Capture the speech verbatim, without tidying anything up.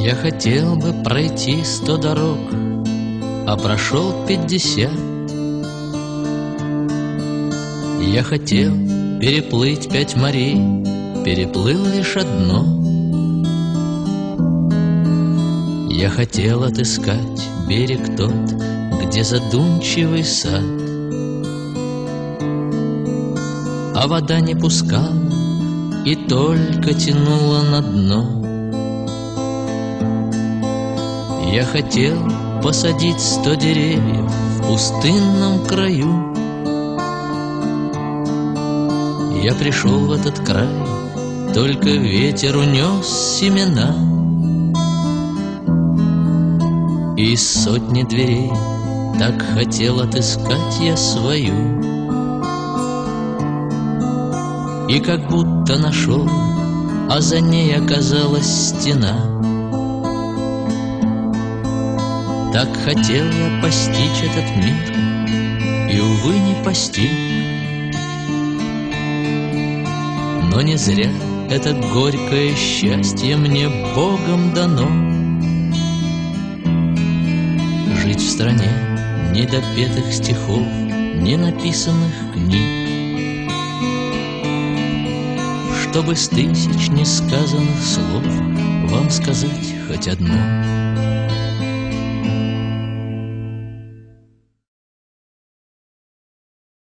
Я хотел бы пройти сто дорог, а прошел пятьдесят. Я хотел переплыть пять морей, переплыл лишь одно. Я хотел отыскать берег тот, где задумчивый сад, а вода не пускала и только тянула на дно. Я хотел посадить сто деревьев в пустынном краю. Я пришел в этот край, только ветер унес семена. И из сотни дверей так хотел отыскать я свою. И как будто нашел, а за ней оказалась стена. Так хотел я постичь этот мир, и, увы, не постиг. Но не зря это горькое счастье мне Богом дано. Жить в стране недопетых стихов, ненаписанных книг, чтобы с тысяч несказанных слов вам сказать хоть одно.